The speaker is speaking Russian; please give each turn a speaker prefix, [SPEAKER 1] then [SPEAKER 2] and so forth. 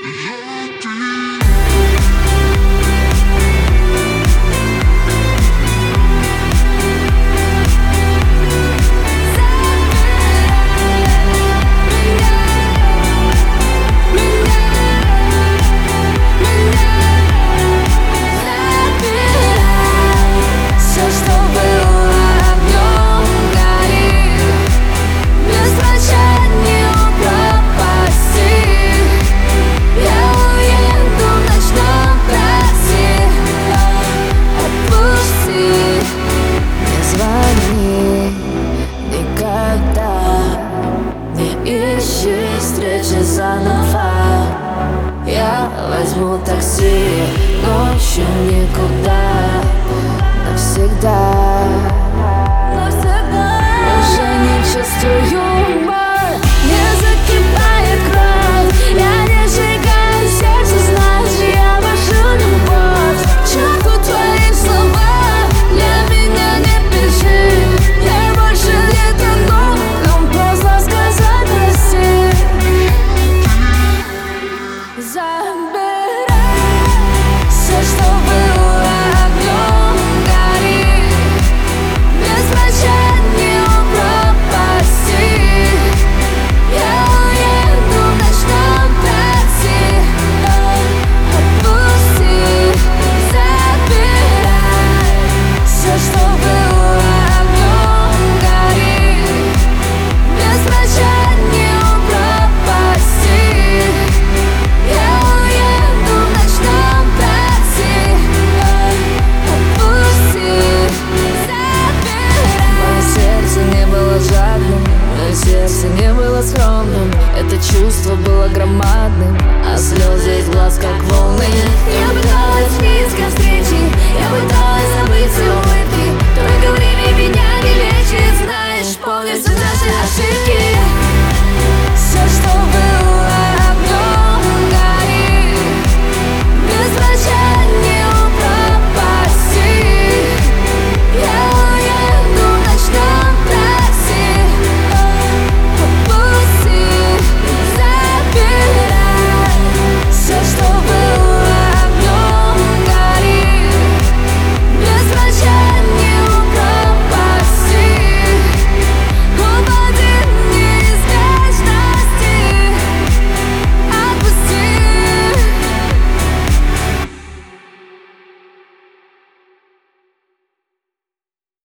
[SPEAKER 1] Встречи заново. Я возьму такси, ночью никуда, навсегда. Уже не чувствую юмор, не закипает кровь. Я не сжигаю сердце, знаешь, я вожу любовь. К черту твои слова, для меня не пиши. Я больше не тону, нам поздно сказать прости. Забирай все, что было огнем, гори. Без прощания пропасти. Я уеду в ночном такси. Отпусти, забирай все, что было огнем, гори. Без прощания пропасти. Я уеду в ночном такси. Отпусти, забирай. Мое сердце не было жадным, мое сердце не было скромным. Это чувство было громадным, а слезы из глаз как волны. Я пыталась близко встречи, я пыталась забыть все улыбки. Только время меня не лечит, знаешь, полностью наши ошибки.